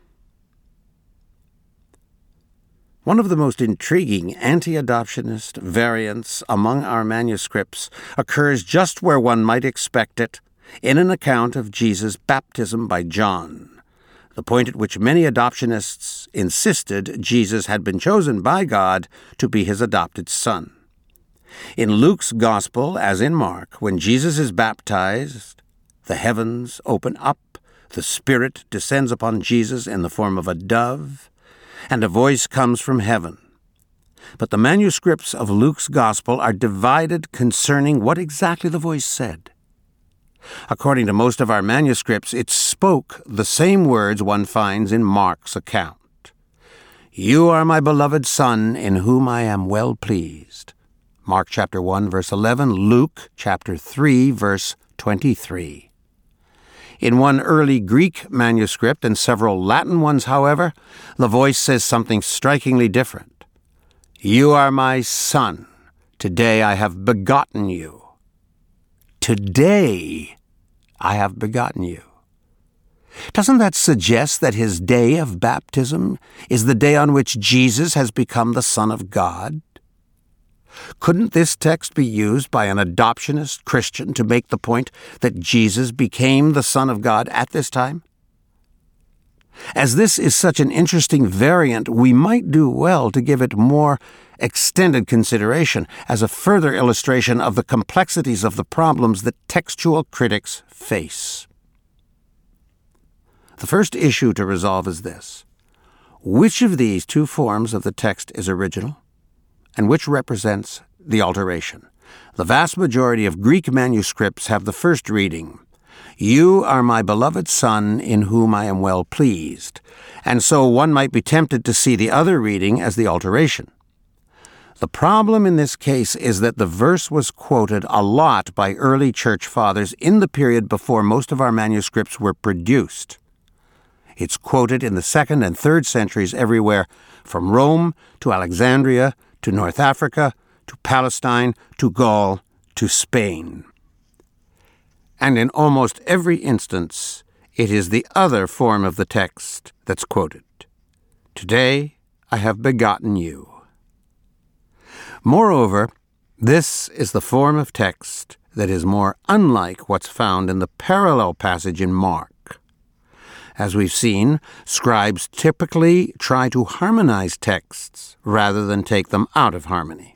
One of the most intriguing anti-adoptionist variants among our manuscripts occurs just where one might expect it, in an account of Jesus' baptism by John, the point at which many adoptionists insisted Jesus had been chosen by God to be his adopted son. In Luke's Gospel, as in Mark, when Jesus is baptized, the heavens open up, the Spirit descends upon Jesus in the form of a dove, and a voice comes from heaven. But the manuscripts of Luke's Gospel are divided concerning what exactly the voice said. According to most of our manuscripts, it spoke the same words one finds in Mark's account. You are my beloved Son, in whom I am well pleased. Mark chapter one, verse eleven, Luke chapter three, verse twenty-three. In one early Greek manuscript and several Latin ones, however, the voice says something strikingly different. You are my Son. Today I have begotten you. Today I have begotten you. Doesn't that suggest that his day of baptism is the day on which Jesus has become the Son of God? Couldn't this text be used by an adoptionist Christian to make the point that Jesus became the Son of God at this time? As this is such an interesting variant, we might do well to give it more extended consideration as a further illustration of the complexities of the problems that textual critics face. The first issue to resolve is this. Which of these two forms of the text is original, and which represents the alteration? The vast majority of Greek manuscripts have the first reading, You are my beloved Son, in whom I am well pleased, and so one might be tempted to see the other reading as the alteration. The problem in this case is that the verse was quoted a lot by early church fathers in the period before most of our manuscripts were produced. It's quoted in the second and third centuries everywhere, from Rome to Alexandria to North Africa to Palestine to Gaul to Spain. And in almost every instance, it is the other form of the text that's quoted. Today I have begotten you. Moreover, this is the form of text that is more unlike what's found in the parallel passage in Mark. As we've seen, scribes typically try to harmonize texts rather than take them out of harmony.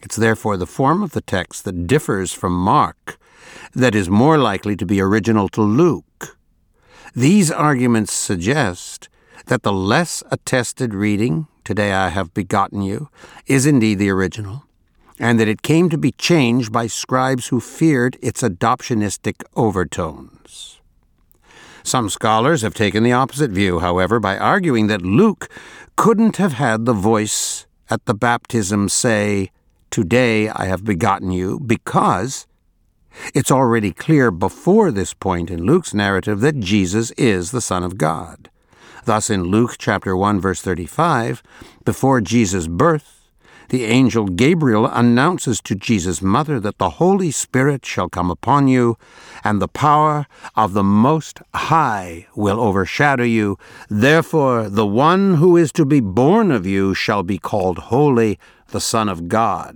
It's therefore the form of the text that differs from Mark that is more likely to be original to Luke. These arguments suggest that the less attested reading, "Today I have begotten you," is indeed the original, and that it came to be changed by scribes who feared its adoptionistic overtones. Some scholars have taken the opposite view, however, by arguing that Luke couldn't have had the voice at the baptism say, "Today I have begotten you," because it's already clear before this point in Luke's narrative that Jesus is the Son of God. Thus in Luke chapter one, verse thirty-five, before Jesus' birth, the angel Gabriel announces to Jesus' mother that the Holy Spirit shall come upon you, and the power of the Most High will overshadow you. Therefore, the one who is to be born of you shall be called Holy, the Son of God.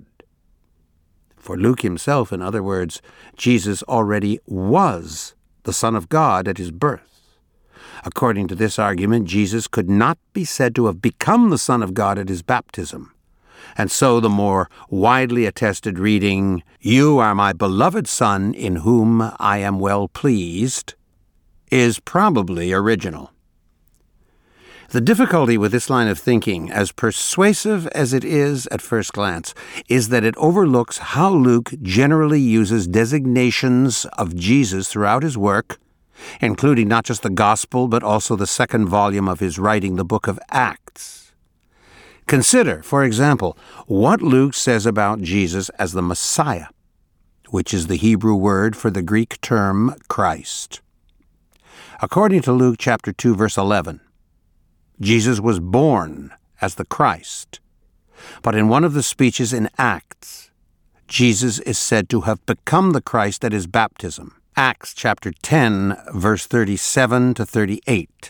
For Luke himself, in other words, Jesus already was the Son of God at his birth. According to this argument, Jesus could not be said to have become the Son of God at his baptism. And so the more widely attested reading, "You are my beloved Son, in whom I am well pleased," is probably original. The difficulty with this line of thinking, as persuasive as it is at first glance, is that it overlooks how Luke generally uses designations of Jesus throughout his work, including not just the Gospel, but also the second volume of his writing, the book of Acts. Consider, for example, what Luke says about Jesus as the Messiah, which is the Hebrew word for the Greek term Christ. According to Luke chapter two, verse eleven, Jesus was born as the Christ. But in one of the speeches in Acts, Jesus is said to have become the Christ at his baptism. Acts chapter ten, verse thirty-seven to thirty-eight.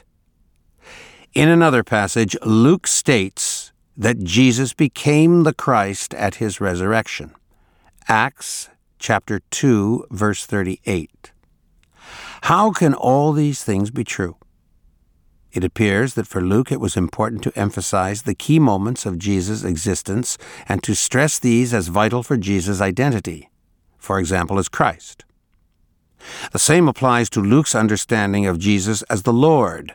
In another passage, Luke states that Jesus became the Christ at his resurrection. Acts chapter two, verse thirty-eight. How can all these things be true? It appears that for Luke it was important to emphasize the key moments of Jesus' existence and to stress these as vital for Jesus' identity, for example, as Christ. The same applies to Luke's understanding of Jesus as the Lord.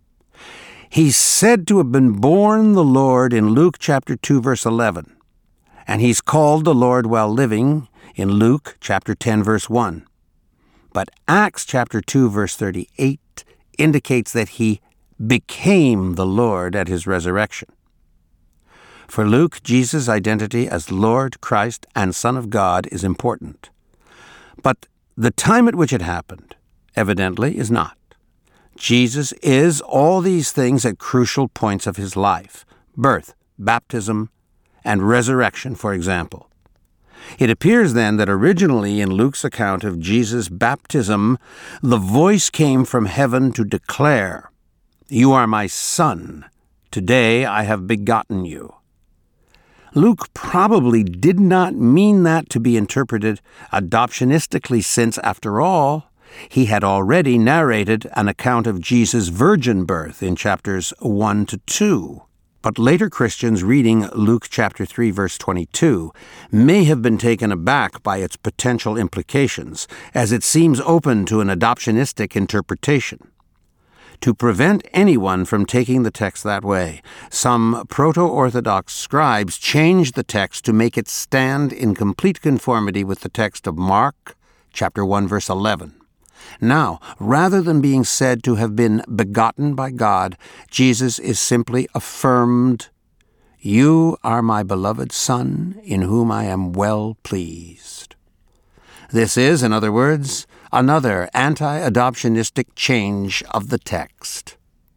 He's said to have been born the Lord in Luke chapter two, verse eleven, and he's called the Lord while living in Luke chapter ten, verse one. But Acts chapter two, verse thirty-eight indicates that he became the Lord at his resurrection. For Luke, Jesus' identity as Lord, Christ, and Son of God is important. But the time at which it happened, evidently, is not. Jesus is all these things at crucial points of his life: birth, baptism, and resurrection, for example. It appears then that originally in Luke's account of Jesus' baptism, the voice came from heaven to declare, "You are my Son. Today I have begotten you." Luke probably did not mean that to be interpreted adoptionistically, since, after all, he had already narrated an account of Jesus' virgin birth in chapters one to two. But later Christians reading Luke chapter three, verse twenty-two, may have been taken aback by its potential implications, as it seems open to an adoptionistic interpretation. To prevent anyone from taking the text that way, some proto-Orthodox scribes changed the text to make it stand in complete conformity with the text of Mark chapter one, verse eleven. Now, rather than being said to have been begotten by God, Jesus is simply affirmed, "You are my beloved Son, in whom I am well pleased." This is, in other words, another anti-adoptionistic change of the text.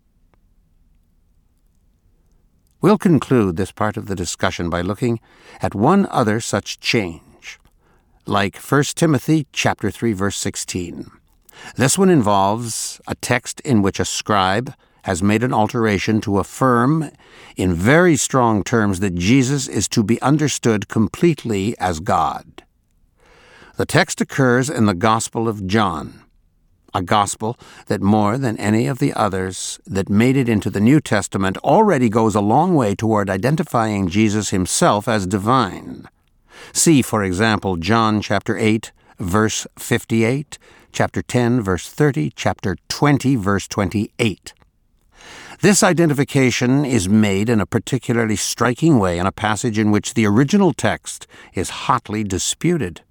We'll conclude this part of the discussion by looking at one other such change, like First Timothy chapter three, verse sixteen. This one involves a text in which a scribe has made an alteration to affirm in very strong terms that Jesus is to be understood completely as God. The text occurs in the Gospel of John, a gospel that more than any of the others that made it into the New Testament already goes a long way toward identifying Jesus himself as divine. See, for example, John chapter eight, verse fifty-eight, chapter ten, verse thirty, chapter twenty, verse twenty-eight. This identification is made in a particularly striking way in a passage in which the original text is hotly disputed.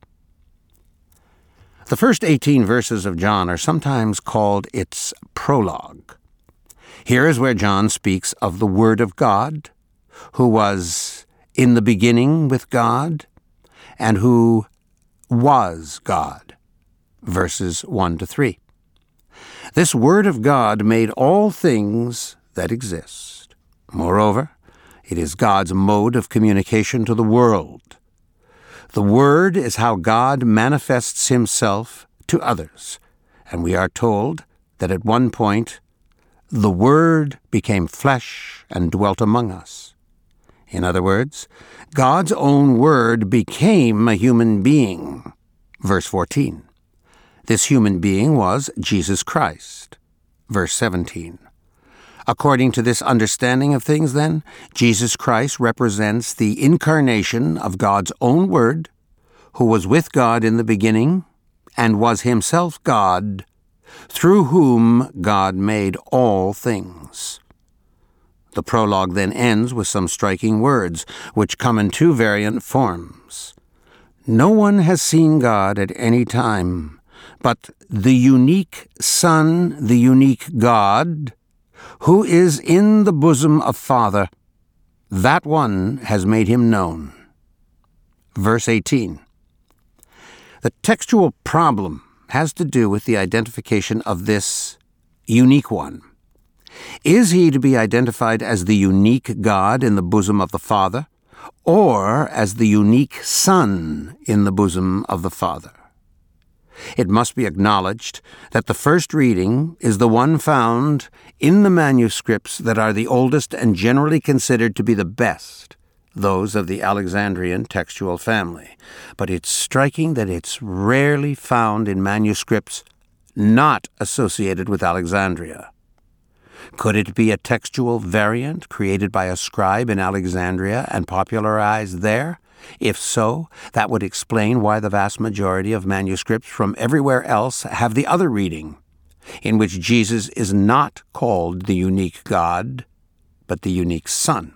The first eighteen verses of John are sometimes called its prologue. Here is where John speaks of the Word of God, who was in the beginning with God, and who was God, verses one to three. This Word of God made all things that exist. Moreover, it is God's mode of communication to the world. The Word is how God manifests himself to others, and we are told that at one point, the Word became flesh and dwelt among us. In other words, God's own Word became a human being. Verse fourteen. This human being was Jesus Christ. Verse seventeen. According to this understanding of things, then, Jesus Christ represents the incarnation of God's own Word, who was with God in the beginning and was himself God, through whom God made all things. The prologue then ends with some striking words, which come in two variant forms. No one has seen God at any time, but the unique Son, the unique God, who is in the bosom of Father, that one has made him known. Verse eighteen. The textual problem has to do with the identification of this unique one. Is he to be identified as the unique God in the bosom of the Father, or as the unique Son in the bosom of the Father? It must be acknowledged that the first reading is the one found in the manuscripts that are the oldest and generally considered to be the best, those of the Alexandrian textual family. But it's striking that it's rarely found in manuscripts not associated with Alexandria. Could it be a textual variant created by a scribe in Alexandria and popularized there? If so, that would explain why the vast majority of manuscripts from everywhere else have the other reading, in which Jesus is not called the unique God, but the unique Son.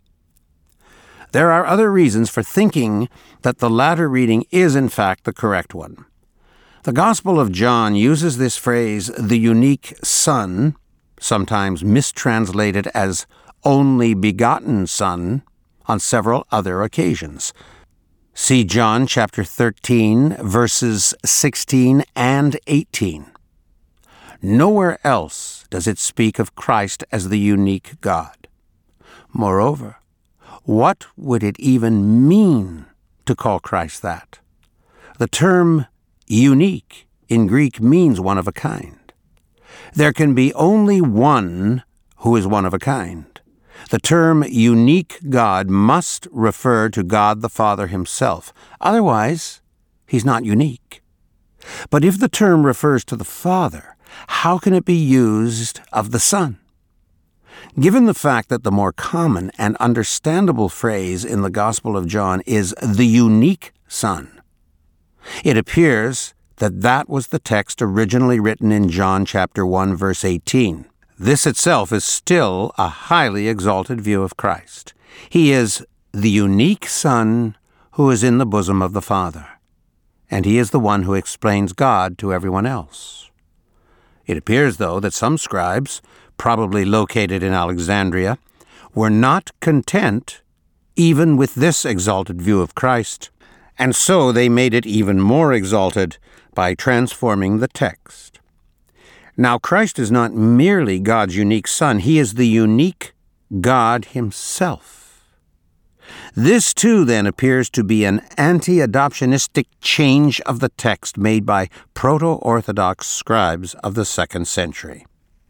There are other reasons for thinking that the latter reading is in fact the correct one. The Gospel of John uses this phrase, the unique Son, sometimes mistranslated as only begotten Son, on several other occasions. See John chapter thirteen, verses sixteen and eighteen. Nowhere else does it speak of Christ as the unique God. Moreover, what would it even mean to call Christ that? The term unique in Greek means one of a kind. There can be only one who is one of a kind. The term unique God must refer to God the Father himself. Otherwise, he's not unique. But if the term refers to the Father, how can it be used of the Son? Given the fact that the more common and understandable phrase in the Gospel of John is the unique Son, it appears that that was the text originally written in John chapter one, verse eighteen. This itself is still a highly exalted view of Christ. He is the unique Son who is in the bosom of the Father, and he is the one who explains God to everyone else. It appears, though, that some scribes, probably located in Alexandria, were not content even with this exalted view of Christ, and so they made it even more exalted by transforming the text. Now, Christ is not merely God's unique Son. He is the unique God himself. This, too, then, appears to be an anti-adoptionistic change of the text made by proto-Orthodox scribes of the second century.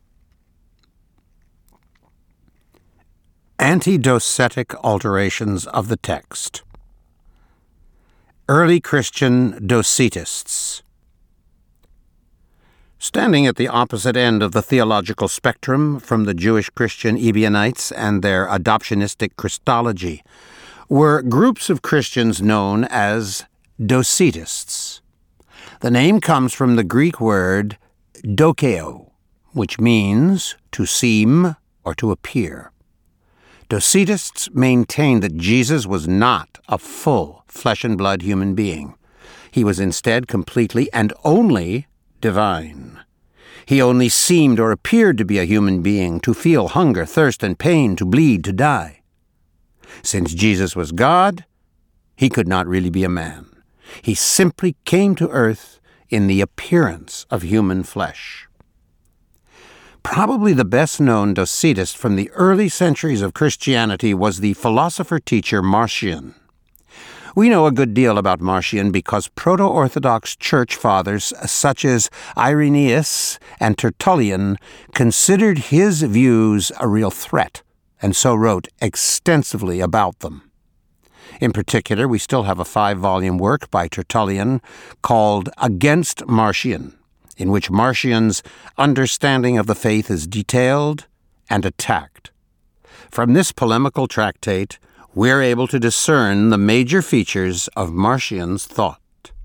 Anti-docetic alterations of the text. Early Christian Docetists. Standing at the opposite end of the theological spectrum from the Jewish Christian Ebionites and their adoptionistic Christology were groups of Christians known as Docetists. The name comes from the Greek word dokeo, which means to seem or to appear. Docetists maintained that Jesus was not a full flesh-and-blood human being. He was instead completely and only divine. He only seemed or appeared to be a human being, to feel hunger, thirst, and pain, to bleed, to die. Since Jesus was God, he could not really be a man. He simply came to earth in the appearance of human flesh. Probably the best-known Docetist from the early centuries of Christianity was the philosopher-teacher Marcion. We know a good deal about Marcion because Proto-Orthodox church fathers such as Irenaeus and Tertullian considered his views a real threat, and so wrote extensively about them. In particular, we still have a five-volume work by Tertullian called Against Marcion, in which Marcion's understanding of the faith is detailed and attacked. From this polemical tractate, we're able to discern the major features of Marcion's thought.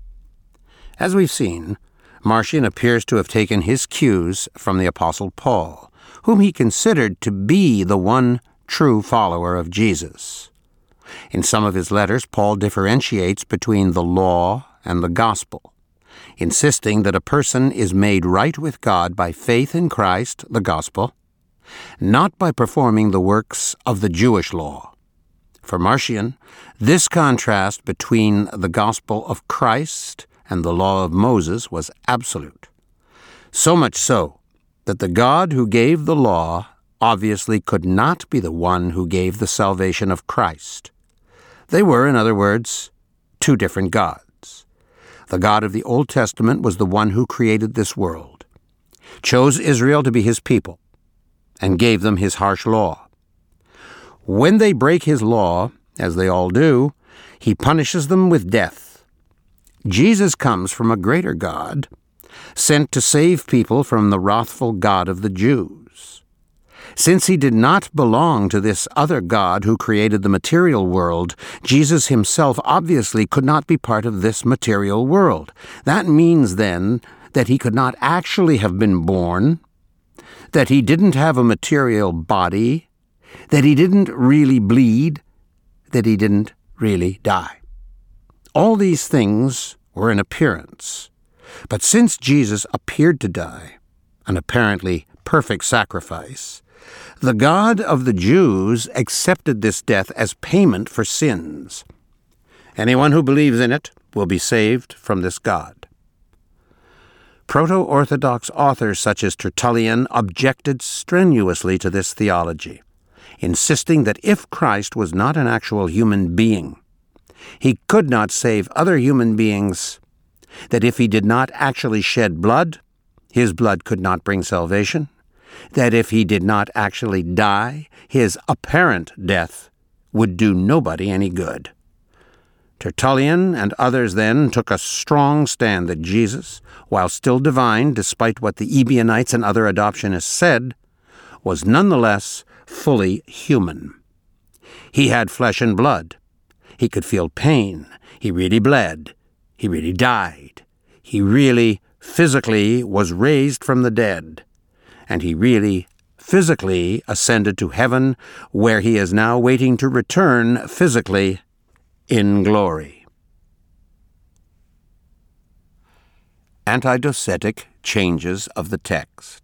As we've seen, Marcion appears to have taken his cues from the Apostle Paul, whom he considered to be the one true follower of Jesus. In some of his letters, Paul differentiates between the law and the gospel, insisting that a person is made right with God by faith in Christ, the gospel, not by performing the works of the Jewish law. For Marcion, this contrast between the gospel of Christ and the law of Moses was absolute. So much so that the God who gave the law obviously could not be the one who gave the salvation of Christ. They were, in other words, two different gods. The God of the Old Testament was the one who created this world, chose Israel to be his people, and gave them his harsh law. When they break his law, as they all do, he punishes them with death. Jesus comes from a greater God, sent to save people from the wrathful God of the Jews. Since he did not belong to this other God who created the material world, Jesus himself obviously could not be part of this material world. That means, then, that he could not actually have been born, that he didn't have a material body, that he didn't really bleed, that he didn't really die. All these things were in appearance. But since Jesus appeared to die, an apparently perfect sacrifice, the God of the Jews accepted this death as payment for sins. Anyone who believes in it will be saved from this God. Proto-Orthodox authors such as Tertullian objected strenuously to this theology, insisting that if Christ was not an actual human being, he could not save other human beings, that if he did not actually shed blood, his blood could not bring salvation, that if he did not actually die, his apparent death would do nobody any good. Tertullian and others then took a strong stand that Jesus, while still divine, despite what the Ebionites and other adoptionists said, was nonetheless fully human. He had flesh and blood. He could feel pain. He really bled. He really died. He really, physically, was raised from the dead. And he really, physically, ascended to heaven, where he is now waiting to return physically in glory. Anti-docetic changes of the text.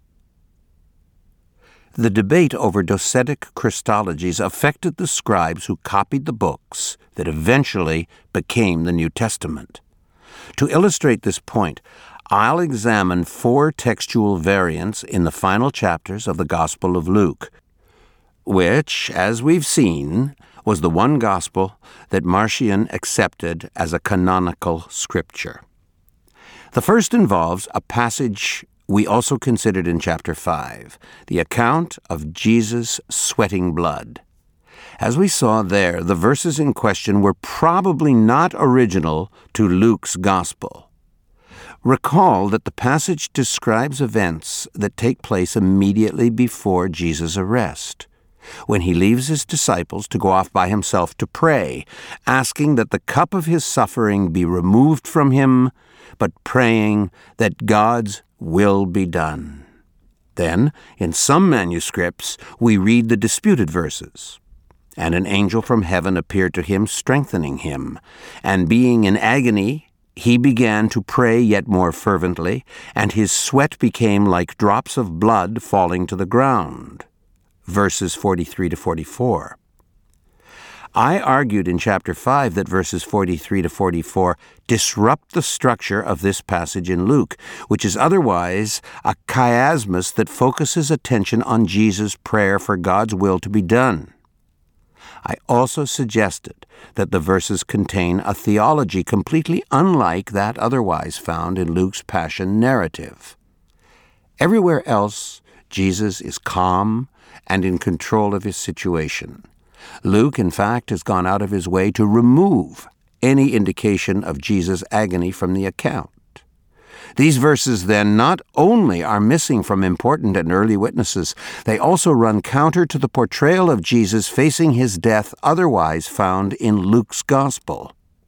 The debate over docetic Christologies affected the scribes who copied the books that eventually became the New Testament. To illustrate this point, I'll examine four textual variants in the final chapters of the Gospel of Luke, which, as we've seen, was the one gospel that Marcion accepted as a canonical scripture. The first involves a passage we also considered in chapter five, the account of Jesus sweating blood. As we saw there, the verses in question were probably not original to Luke's gospel. Recall that the passage describes events that take place immediately before Jesus' arrest. when he leaves his disciples to go off by himself to pray, asking that the cup of his suffering be removed from him, but praying that God's will be done. Then, in some manuscripts, we read the disputed verses. And an angel from heaven appeared to him, strengthening him. And being in agony, he began to pray yet more fervently, and his sweat became like drops of blood falling to the ground. Verses forty-three to forty-four. I argued in chapter five that verses forty-three to forty-four disrupt the structure of this passage in Luke, which is otherwise a chiasmus that focuses attention on Jesus' prayer for God's will to be done. I also suggested that the verses contain a theology completely unlike that otherwise found in Luke's Passion narrative. Everywhere else, Jesus is calm and in control of his situation. Luke, in fact, has gone out of his way to remove any indication of Jesus' agony from the account. These verses, then, not only are missing from important and early witnesses, they also run counter to the portrayal of Jesus facing his death otherwise found in Luke's Gospel.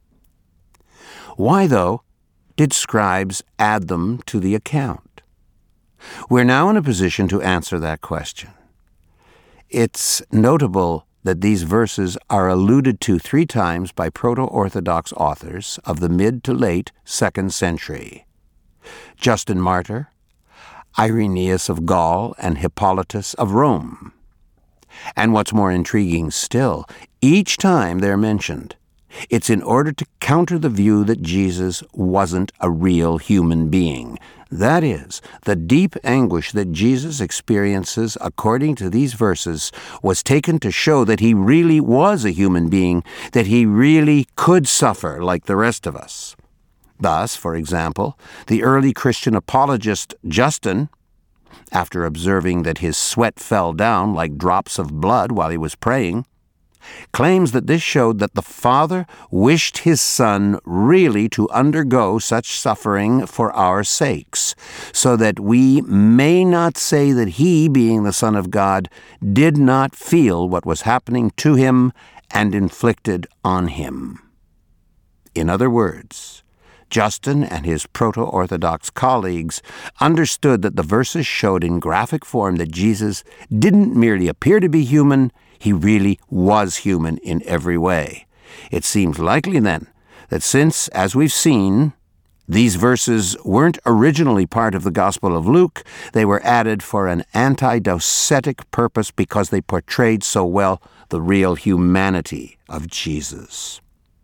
Why, though, did scribes add them to the account? We're now in a position to answer that question. It's notable that these verses are alluded to three times by Proto-Orthodox authors of the mid to late second century. Justin Martyr, Irenaeus of Gaul, and Hippolytus of Rome. And what's more intriguing still, each time they're mentioned, it's in order to counter the view that Jesus wasn't a real human being. That is, the deep anguish that Jesus experiences according to these verses was taken to show that he really was a human being, that he really could suffer like the rest of us. Thus, for example, the early Christian apologist Justin, after observing that his sweat fell down like drops of blood while he was praying, claims that this showed that the Father wished his Son really to undergo such suffering for our sakes, so that we may not say that he, being the Son of God, did not feel what was happening to him and inflicted on him. In other words, Justin and his Proto-Orthodox colleagues understood that the verses showed in graphic form that Jesus didn't merely appear to be human, he really was human in every way. It seems likely, then, that since, as we've seen, these verses weren't originally part of the Gospel of Luke, they were added for an anti-docetic purpose because they portrayed so well the real humanity of Jesus.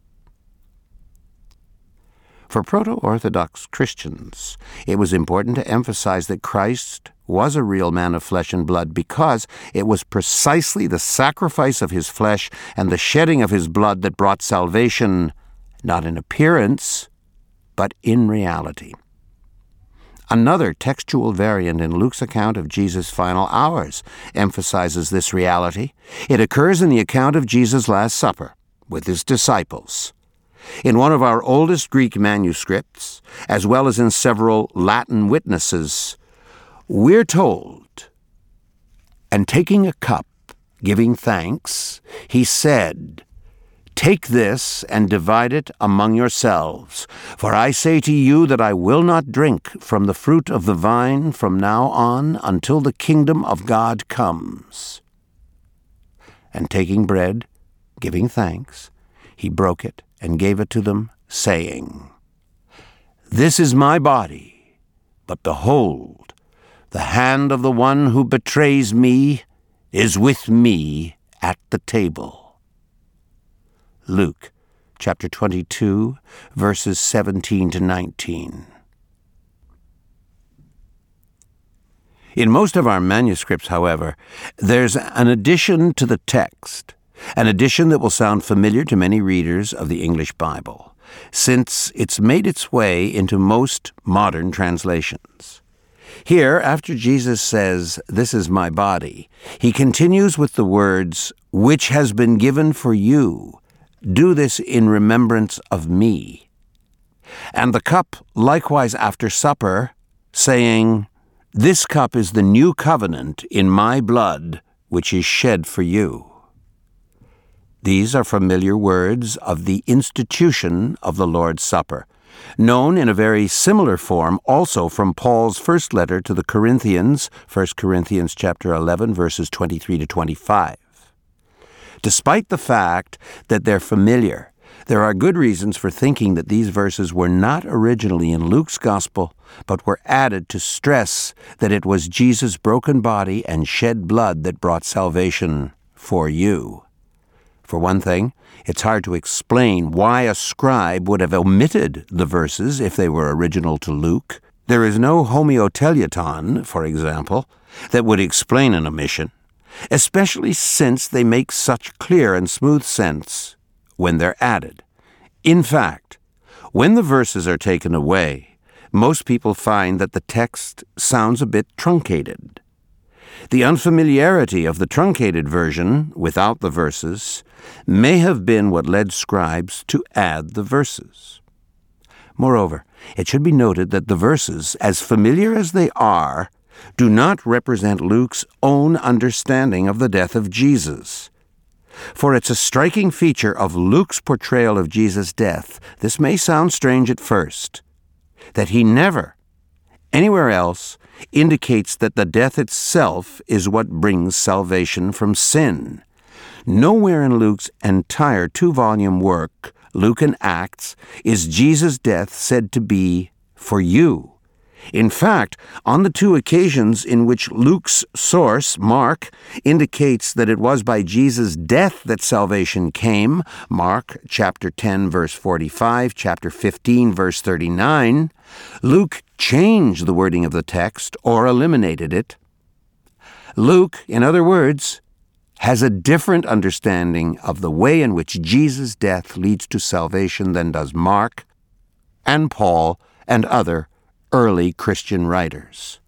For Proto-Orthodox Christians, it was important to emphasize that Christ was a real man of flesh and blood because it was precisely the sacrifice of his flesh and the shedding of his blood that brought salvation, not in appearance, but in reality. Another textual variant in Luke's account of Jesus' final hours emphasizes this reality. It occurs in the account of Jesus' Last Supper with his disciples. In one of our oldest Greek manuscripts, as well as in several Latin witnesses, we're told, "And taking a cup, giving thanks, he said, 'Take this and divide it among yourselves, for I say to you that I will not drink from the fruit of the vine from now on until the kingdom of God comes.' And taking bread, giving thanks, he broke it and gave it to them, saying, 'This is my body, but behold, the hand of the one who betrays me is with me at the table.'" Luke chapter twenty-two, verses seventeen to nineteen. In most of our manuscripts, however, there's an addition to the text, an addition that will sound familiar to many readers of the English Bible, since it's made its way into most modern translations. Here, after Jesus says, "This is my body," he continues with the words, "which has been given for you. Do this in remembrance of me." And the cup likewise after supper, saying, "This cup is the new covenant in my blood, which is shed for you." These are familiar words of the institution of the Lord's Supper, known in a very similar form also from Paul's first letter to the Corinthians, First Corinthians chapter eleven, verses twenty-three to twenty-five. Despite the fact that they're familiar, there are good reasons for thinking that these verses were not originally in Luke's Gospel, but were added to stress that it was Jesus' broken body and shed blood that brought salvation for you. For one thing, it's hard to explain why a scribe would have omitted the verses if they were original to Luke. There is no homoteleuton, for example, that would explain an omission, especially since they make such clear and smooth sense when they're added. In fact, when the verses are taken away, most people find that the text sounds a bit truncated. The unfamiliarity of the truncated version, without the verses, may have been what led scribes to add the verses. Moreover, it should be noted that the verses, as familiar as they are, do not represent Luke's own understanding of the death of Jesus. For it's a striking feature of Luke's portrayal of Jesus' death, this may sound strange at first, that he never, anywhere else, indicates that the death itself is what brings salvation from sin. Nowhere in Luke's entire two-volume work, Luke and Acts, is Jesus' death said to be for you. In fact, on the two occasions in which Luke's source, Mark, indicates that it was by Jesus' death that salvation came, Mark chapter ten, verse forty-five, chapter fifteen, verse thirty-nine, Luke changed the wording of the text or eliminated it. Luke, in other words, has a different understanding of the way in which Jesus' death leads to salvation than does Mark and Paul and other early Christian writers.